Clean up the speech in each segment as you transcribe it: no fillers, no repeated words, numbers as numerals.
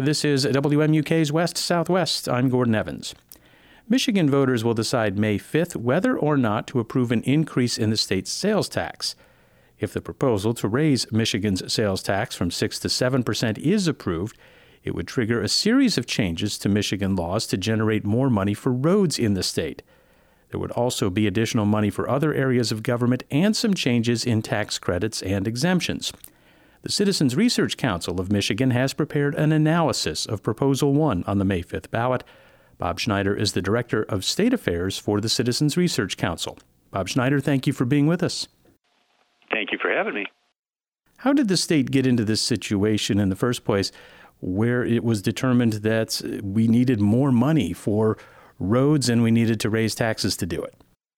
This is WMUK's West Southwest. I'm Gordon Evans. Michigan voters will decide May 5th whether or not to approve an increase in the state's sales tax. If the proposal to raise Michigan's sales tax from 6 to 7% is approved, it would trigger a series of changes to Michigan laws to generate more money for roads in the state. There would also be additional money for other areas of government and some changes in tax credits and exemptions. The Citizens Research Council of Michigan has prepared an analysis of Proposal 1 on the May 5th ballot. Bob Schneider is the Director of State Affairs for the Citizens Research Council. Bob Schneider, thank you for being with us. Thank you for having me. How did the state get into this situation in the first place, where it was determined that we needed more money for roads and we needed to raise taxes to do it?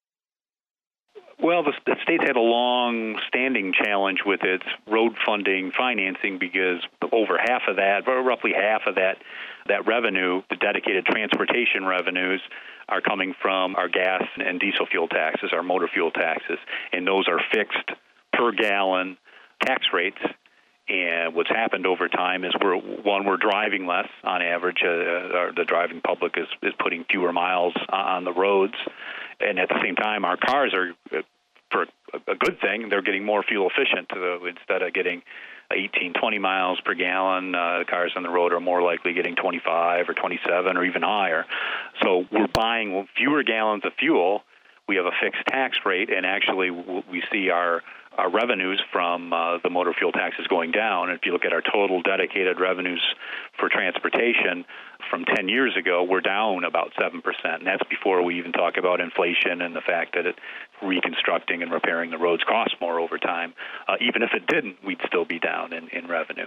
Well, the state's had a long-standing challenge with its road funding financing because over half of that, or roughly half of that revenue, the dedicated transportation revenues, are coming from our gas and diesel fuel taxes, our motor fuel taxes, and those are fixed per gallon tax rates. And what's happened over time is we're driving less on average. The driving public is putting fewer miles on the roads, and at the same time, our cars are, for a good thing, they're getting more fuel efficient. Instead of getting 18, 20 miles per gallon, cars on the road are more likely getting 25 or 27 or even higher. So we're buying fewer gallons of fuel. We have a fixed tax rate, and actually we see our revenues from the motor fuel taxes going down. And if you look at our total dedicated revenues for transportation from 10 years ago, we're down about 7%. And that's before we even talk about inflation and the fact that reconstructing and repairing the roads costs more over time. Even if it didn't, we'd still be down in revenue.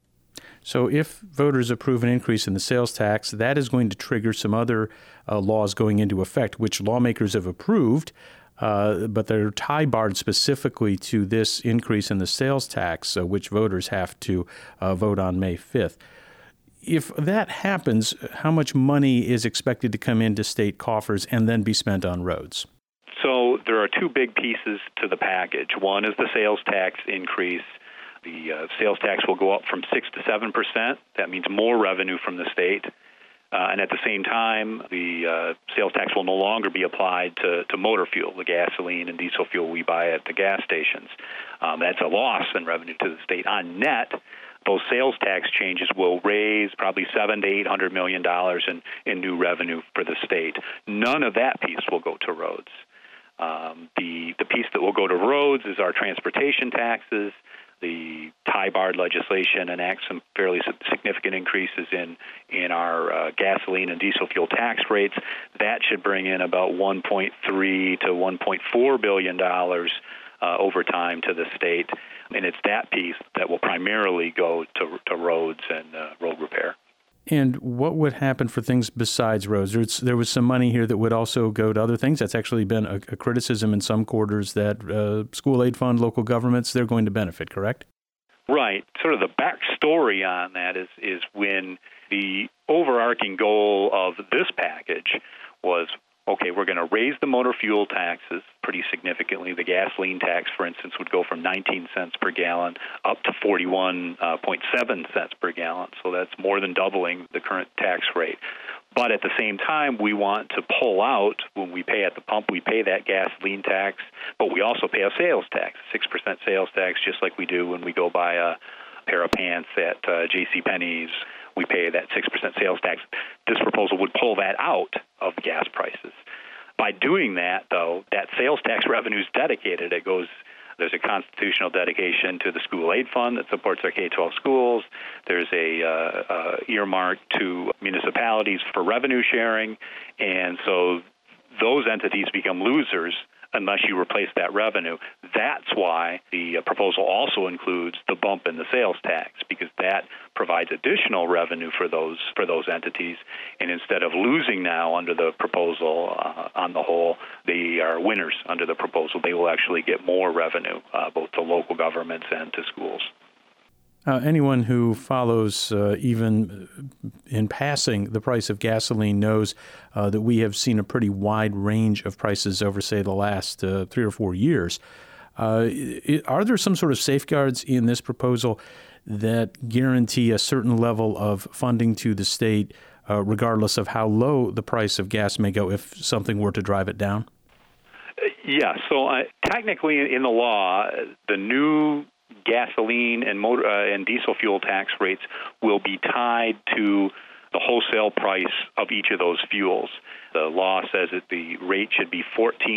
So if voters approve an increase in the sales tax, that is going to trigger some other laws going into effect, which lawmakers have approved. But they're tie-barred specifically to this increase in the sales tax, which voters have to vote on May 5th. If that happens, how much money is expected to come into state coffers and then be spent on roads? So there are two big pieces to the package. One is the sales tax increase. The sales tax will go up from 6 to 7%. That means more revenue from the state. And at the same time, the sales tax will no longer be applied to motor fuel, the gasoline and diesel fuel we buy at the gas stations. That's a loss in revenue to the state. On net, those sales tax changes will raise probably $700 to $800 million in new revenue for the state. None of that piece will go to roads. The piece that will go to roads is our transportation taxes. The tie-barred legislation enacts some fairly significant increases in our gasoline and diesel fuel tax rates. That should bring in about $1.3 to $1.4 billion over time to the state, and it's that piece that will primarily go to roads and road repair. And what would happen for things besides roads? There was some money here that would also go to other things. That's actually been a criticism in some quarters that school aid fund, local governments, they're going to benefit, correct? Right. Sort of the backstory on that is when the overarching goal of this package was, okay, we're going to raise the motor fuel taxes pretty significantly. The gasoline tax, for instance, would go from 19 cents per gallon up to 41.7 cents per gallon. So that's more than doubling the current tax rate. But at the same time, we want to pull out, when we pay at the pump, we pay that gasoline tax, but we also pay a sales tax, 6% sales tax, just like we do when we go buy a pair of pants at JCPenney's. We pay that 6% sales tax. This proposal would pull that out of gas prices. By doing that, though, that sales tax revenue is dedicated. There's a constitutional dedication to the school aid fund that supports our K-12 schools. There's a earmark to municipalities for revenue sharing, and so those entities become losers unless you replace that revenue. That's why the proposal also includes the bump in the sales tax, because that provides additional revenue for those entities. And instead of losing now under the proposal on the whole, they are winners under the proposal. They will actually get more revenue, both to local governments and to schools. Anyone who follows, even in passing, the price of gasoline knows that we have seen a pretty wide range of prices over, say, the last 3 or 4 years. Are there some sort of safeguards in this proposal that guarantee a certain level of funding to the state, regardless of how low the price of gas may go if something were to drive it down? Yeah, so technically in the law, the new gasoline and diesel fuel tax rates will be tied to the wholesale price of each of those fuels. The law says that the rate should be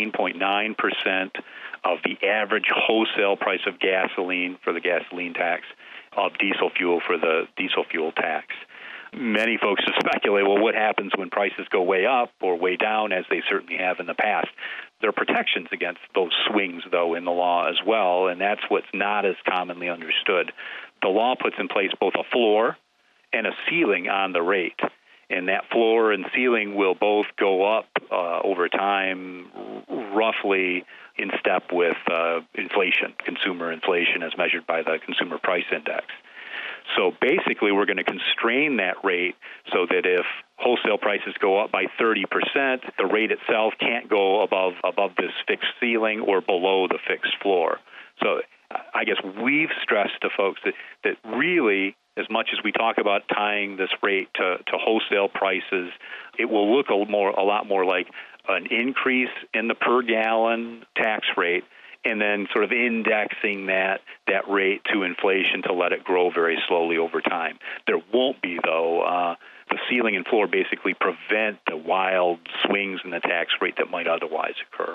14.9% of the average wholesale price of gasoline for the gasoline tax, of diesel fuel for the diesel fuel tax. Many folks have speculated, well, what happens when prices go way up or way down, as they certainly have in the past? There are protections against those swings, though, in the law as well, and that's what's not as commonly understood. The law puts in place both a floor and a ceiling on the rate, and that floor and ceiling will both go up over time, roughly in step with inflation, consumer inflation as measured by the Consumer Price Index. So basically, we're going to constrain that rate so that if wholesale prices go up by 30%, the rate itself can't go above this fixed ceiling or below the fixed floor. So I guess we've stressed to folks that really, as much as we talk about tying this rate to wholesale prices, it will look a lot more like an increase in the per gallon tax rate, and then sort of indexing that rate to inflation to let it grow very slowly over time. There won't be, though. The ceiling and floor basically prevent the wild swings in the tax rate that might otherwise occur.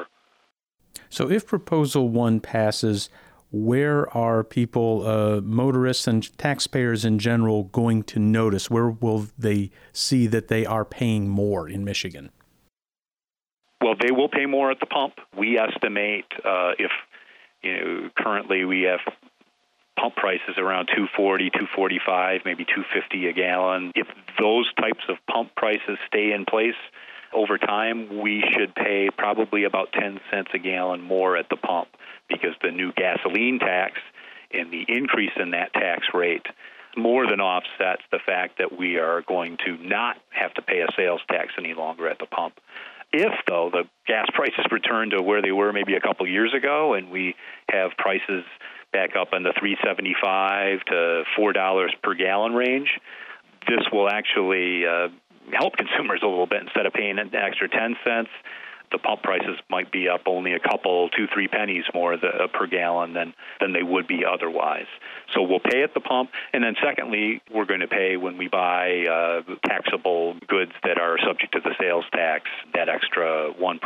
So if Proposal 1 passes, where are people, motorists and taxpayers in general, going to notice? Where will they see that they are paying more in Michigan? Well, they will pay more at the pump. We estimate if currently we have pump prices around $2.40, $2.45, maybe $2.50 a gallon. If those types of pump prices stay in place over time, we should pay probably about 10 cents a gallon more at the pump, because the new gasoline tax and the increase in that tax rate more than offsets the fact that we are going to not have to pay a sales tax any longer at the pump. If, though, the gas prices return to where they were maybe a couple years ago and we have prices back up in the $3.75 to $4 per gallon range, this will actually help consumers a little bit. Instead of paying an extra 10 cents, the pump prices might be up only a couple, 2-3 pennies more per gallon than they would be otherwise. So we'll pay at the pump. And then secondly, we're going to pay when we buy taxable goods that are subject to the sales tax, that extra 1%.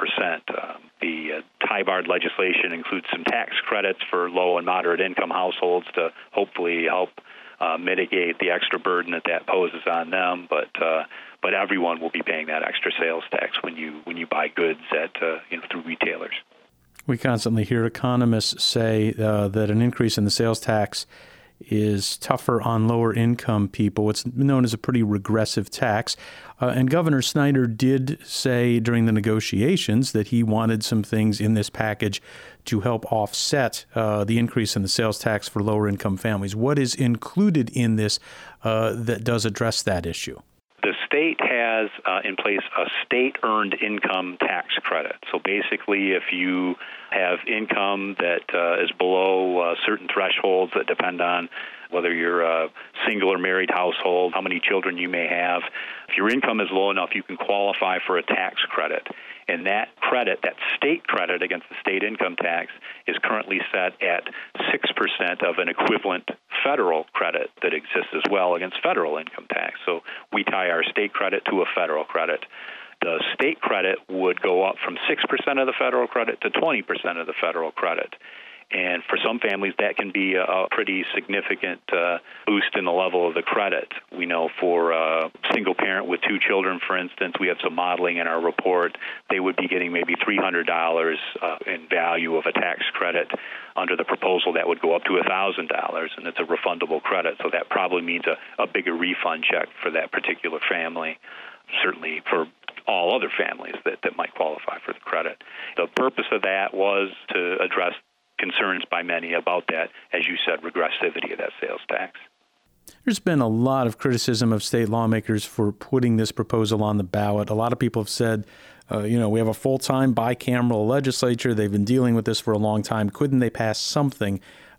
The TIBARD legislation includes some tax credits for low and moderate income households to hopefully help mitigate the extra burden that poses on them, but everyone will be paying that extra sales tax when you buy goods through retailers. We constantly hear economists say that an increase in the sales tax is tougher on lower income people. It's known as a pretty regressive tax. And Governor Snyder did say during the negotiations that he wanted some things in this package to help offset the increase in the sales tax for lower income families. What is included in this that does address that issue? The state has in place a state-earned income tax credit. So basically, if you have income that is below certain thresholds that depend on whether you're a single or married household, how many children you may have, if your income is low enough, you can qualify for a tax credit. And that credit, that state credit against the state income tax, is currently set at 6% of an equivalent federal credit that exists as well against federal income tax. So we tie our state credit to a federal credit. The state credit would go up from 6% of the federal credit to 20% of the federal credit. And for some families, that can be a pretty significant boost in the level of the credit. We know for a single parent with 2 children, for instance, we have some modeling in our report. They would be getting maybe $300 in value of a tax credit. Under the proposal, that would go up to $1,000, and it's a refundable credit. So that probably means a bigger refund check for that particular family, certainly for all other families that might qualify for the credit. The purpose of that was to address concerns by many about that, as you said, regressivity of that sales tax. There's been a lot of criticism of state lawmakers for putting this proposal on the ballot. A lot of people have said, we have a full-time bicameral legislature. They've been dealing with this for a long time. Couldn't they pass something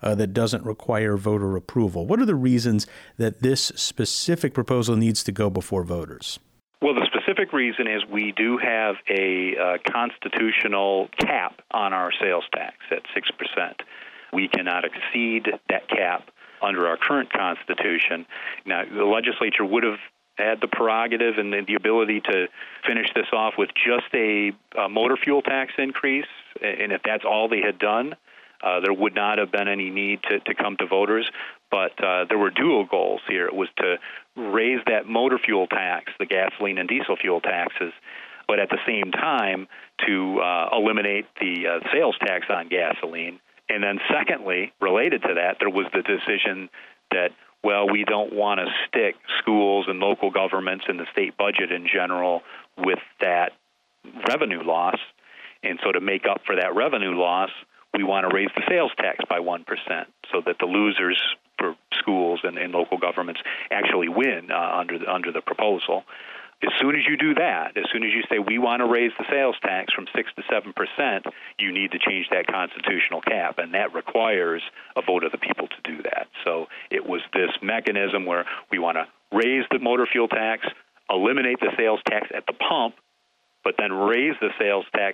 that doesn't require voter approval. What are the reasons that this specific proposal needs to go before voters? Well, the specific reason is we do have a constitutional cap on our sales tax at 6%. We cannot exceed that cap under our current Constitution. Now, the legislature would have had the prerogative and the ability to finish this off with just a motor fuel tax increase, and if that's all they had done, there would not have been any need to come to voters. But there were dual goals here. It was to raise that motor fuel tax, the gasoline and diesel fuel taxes, but at the same time to eliminate the sales tax on gasoline. And then secondly, related to that, there was the decision that, well, we don't want to stick schools and local governments and the state budget in general with that revenue loss. And so to make up for that revenue loss, we want to raise the sales tax by 1% so that the losers for schools and local governments actually win under the proposal. As soon as you do that, as soon as you say we want to raise the sales tax from 6 to 7%, you need to change that constitutional cap, and that requires a vote of the people to do that. So it was this mechanism where we want to raise the motor fuel tax, eliminate the sales tax at the pump, but then raise the sales tax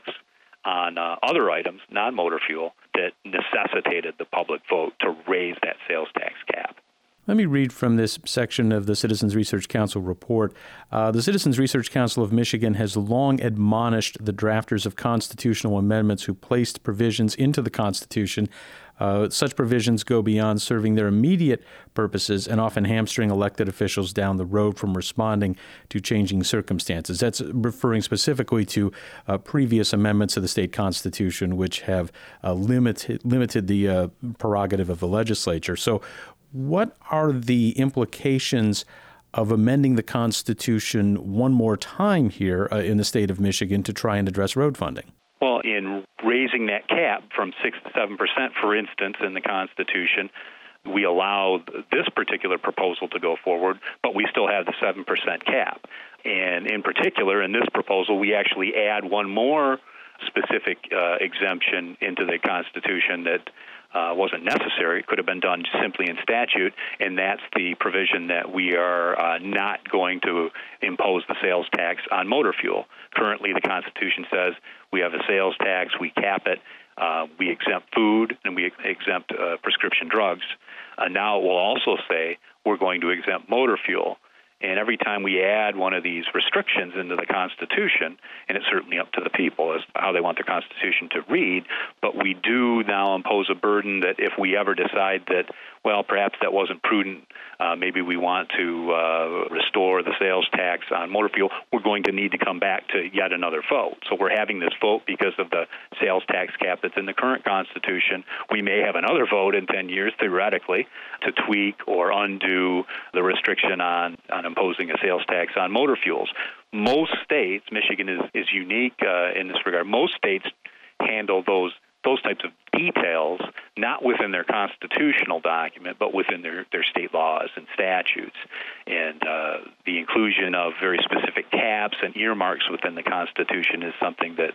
on other items, non-motor fuel, that necessitated the public vote to raise that sales tax cap. Let me read from this section of the Citizens Research Council report. The Citizens Research Council of Michigan has long admonished the drafters of constitutional amendments who placed provisions into the Constitution. Such provisions go beyond serving their immediate purposes and often hamstring elected officials down the road from responding to changing circumstances. That's referring specifically to previous amendments to the state constitution, which have limited the prerogative of the legislature. So what are the implications of amending the Constitution one more time here in the state of Michigan to try and address road funding? Well, in raising that cap from 6 to 7%, for instance, in the Constitution, we allow this particular proposal to go forward, but we still have the 7% cap. And in particular, in this proposal, we actually add one more specific exemption into the Constitution that wasn't necessary. It could have been done simply in statute, and that's the provision that we are not going to impose the sales tax on motor fuel. Currently, the Constitution says we have a sales tax, we cap it, we exempt food, and we exempt prescription drugs. Now it will also say we're going to exempt motor fuel. And every time we add one of these restrictions into the Constitution, and it's certainly up to the people as how they want the Constitution to read, but we do now impose a burden that if we ever decide that, well, perhaps that wasn't prudent, maybe we want to restore the sales tax on motor fuel, we're going to need to come back to yet another vote. So we're having this vote because of the sales tax cap that's in the current Constitution. We may have another vote in 10 years, theoretically, to tweak or undo the restriction on imposing a sales tax on motor fuels. Most states, Michigan is unique in this regard, most states handle those types of details not within their constitutional document, but within their state laws and statutes. And the inclusion of very specific caps and earmarks within the Constitution is something that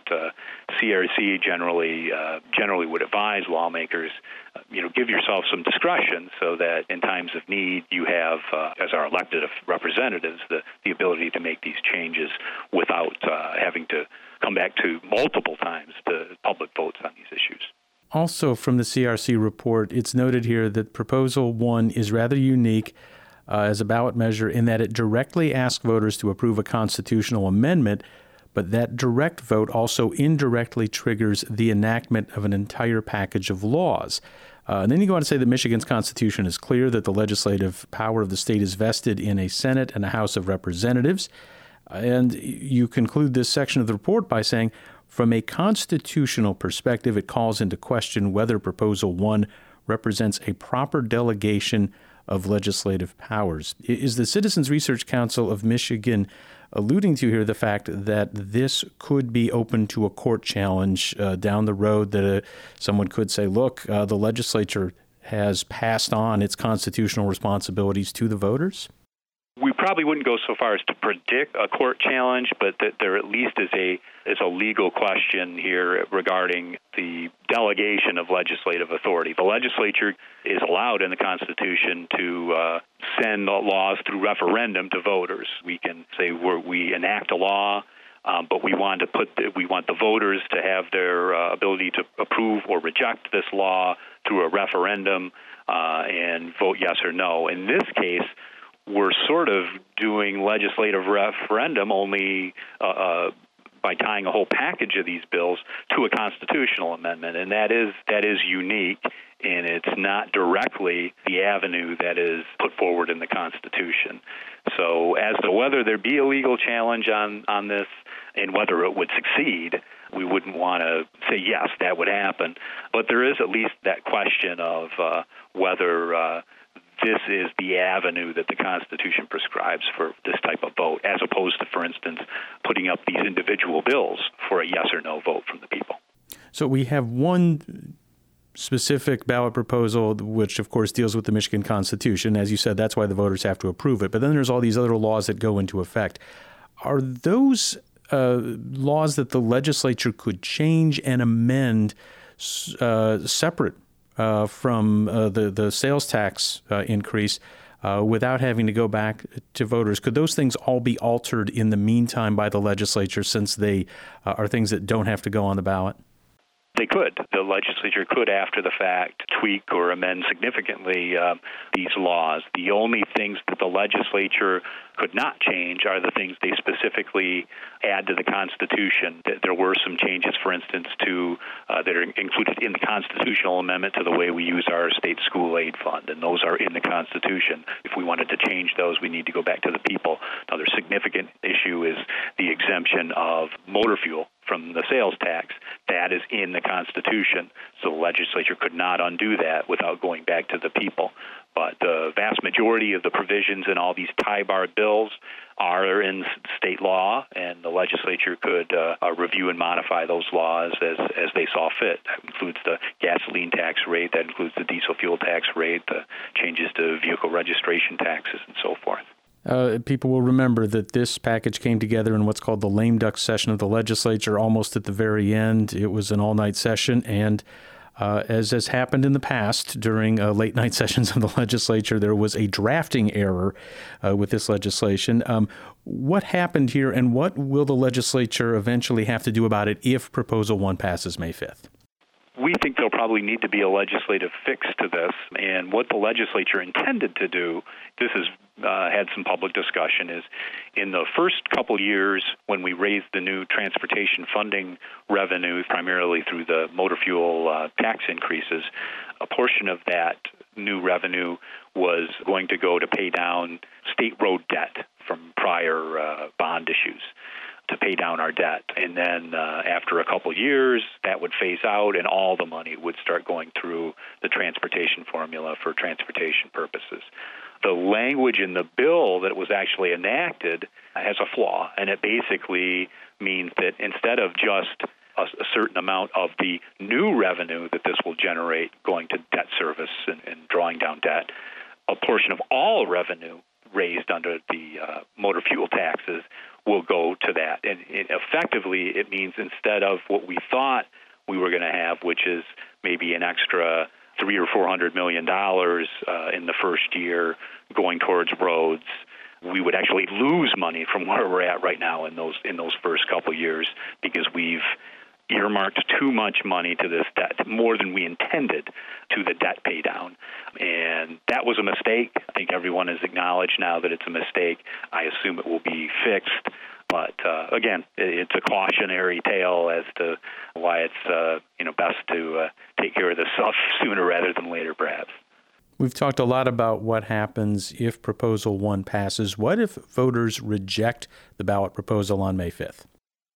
CRC generally would advise lawmakers, give yourself some discretion so that in times of need you have, as our elected representatives, the ability to make these changes without having to come back to multiple times to public votes on these issues. Also from the CRC report, it's noted here that Proposal 1 is rather unique as a ballot measure in that it directly asks voters to approve a constitutional amendment, but that direct vote also indirectly triggers the enactment of an entire package of laws. And then you go on to say that Michigan's Constitution is clear that the legislative power of the state is vested in a Senate and a House of Representatives. And you conclude this section of the report by saying, from a constitutional perspective, it calls into question whether Proposal 1 represents a proper delegation of legislative powers. Is the Citizens Research Council of Michigan alluding to here the fact that this could be open to a court challenge down the road, that someone could say, look, the legislature has passed on its constitutional responsibilities to the voters? We probably wouldn't go so far as to predict a court challenge, but that there at least is a legal question here regarding the delegation of legislative authority. The legislature is allowed in the Constitution to send laws through referendum to voters. We can say we enact a law, but we want the voters to have their ability to approve or reject this law through a referendum and vote yes or no. In this case, we're sort of doing legislative referendum only by tying a whole package of these bills to a constitutional amendment, and that is unique, and it's not directly the avenue that is put forward in the Constitution. So as to whether there be a legal challenge on this and whether it would succeed, we wouldn't want to say, yes, that would happen. But there is at least that question of whether this is the avenue that the Constitution prescribes for this type of vote, as opposed to, for instance, putting up these individual bills for a yes or no vote from the people. So we have one specific ballot proposal, which, of course, deals with the Michigan Constitution. As you said, that's why the voters have to approve it. But then there's all these other laws that go into effect. Are those laws that the legislature could change and amend separate from the sales tax increase without having to go back to voters? Could those things all be altered in the meantime by the legislature, since they are things that don't have to go on the ballot? They could. The legislature could, after the fact, tweak or amend significantly these laws. The only things that the legislature could not change are the things they specifically add to the Constitution. There were some changes, for instance, that are included in the constitutional amendment to the way we use our state school aid fund, and those are in the Constitution. If we wanted to change those, we need to go back to the people. Another significant issue is the exemption of motor fuel from the sales tax. That is in the Constitution, so the legislature could not undo that without going back to the people. But the vast majority of the provisions in all these tie-bar bills are in state law, and the legislature could review and modify those laws as they saw fit. That includes the gasoline tax rate, that includes the diesel fuel tax rate, the changes to vehicle registration taxes, and so forth. People will remember that this package came together in what's called the lame duck session of the legislature almost at the very end. It was an all-night session, and as has happened in the past during late-night sessions of the legislature, there was a drafting error with this legislation. What happened here, and what will the legislature eventually have to do about it if Proposal 1 passes May 5th? We think there'll probably need to be a legislative fix to this, and what the legislature intended to do, this has had some public discussion, is in the first couple years when we raised the new transportation funding revenue, primarily through the motor fuel tax increases, a portion of that new revenue was going to go to pay down state road debt from prior bond issues, to pay down our debt. And then after a couple years, that would phase out, and all the money would start going through the transportation formula for transportation purposes. The language in the bill that was actually enacted has a flaw, and it basically means that instead of just a certain amount of the new revenue that this will generate going to debt service and drawing down debt, a portion of all revenue raised under the motor fuel taxes will go to that. And effectively, it means instead of what we thought we were going to have, which is maybe an extra $300 or $400 million in the first year going towards roads, we would actually lose money from where we're at right now in those first couple years, because we've earmarked too much money to this debt, more than we intended, to the debt pay down. And that was a mistake. I think everyone has acknowledged now that it's a mistake. I assume it will be fixed. But again, it's a cautionary tale as to why it's best to take care of this stuff sooner rather than later, perhaps. We've talked a lot about what happens if Proposal 1 passes. What if voters reject the ballot proposal on May 5th?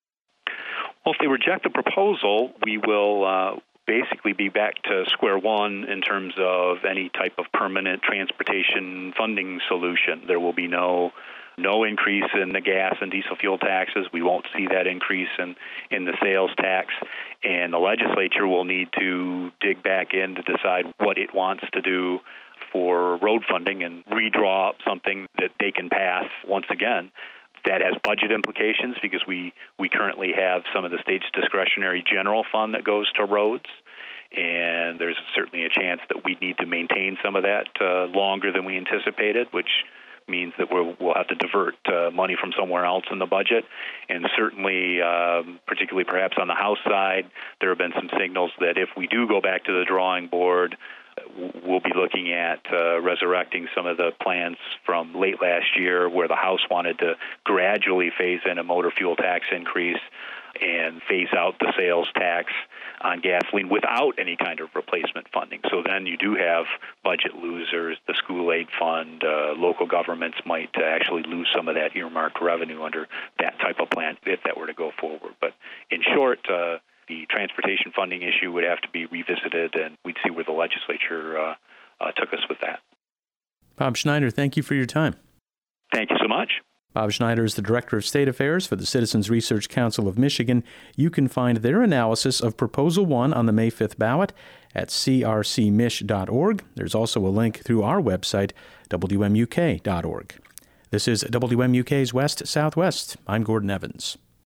Well, if they reject the proposal, we will basically be back to square one in terms of any type of permanent transportation funding solution. There will be no increase in the gas and diesel fuel taxes. We won't see that increase in the sales tax. And the legislature will need to dig back in to decide what it wants to do for road funding and redraw up something that they can pass once again. That has budget implications because we currently have some of the state's discretionary general fund that goes to roads, and there's certainly a chance that we need to maintain some of that longer than we anticipated, which means that we'll have to divert money from somewhere else in the budget. And certainly, particularly perhaps on the House side, there have been some signals that if we do go back to the drawing board, we'll be looking at resurrecting some of the plans from late last year where the House wanted to gradually phase in a motor fuel tax increase and phase out the sales tax on gasoline without any kind of replacement funding. So then you do have budget losers, the school aid fund, local governments might actually lose some of that earmarked revenue under that type of plan if that were to go forward. But in short, the transportation funding issue would have to be revisited, and we'd see where the legislature took us with that. Bob Schneider, thank you for your time. Thank you so much. Bob Schneider is the Director of State Affairs for the Citizens Research Council of Michigan. You can find their analysis of Proposal 1 on the May 5th ballot at crcmich.org. There's also a link through our website, wmuk.org. This is WMUK's West Southwest. I'm Gordon Evans.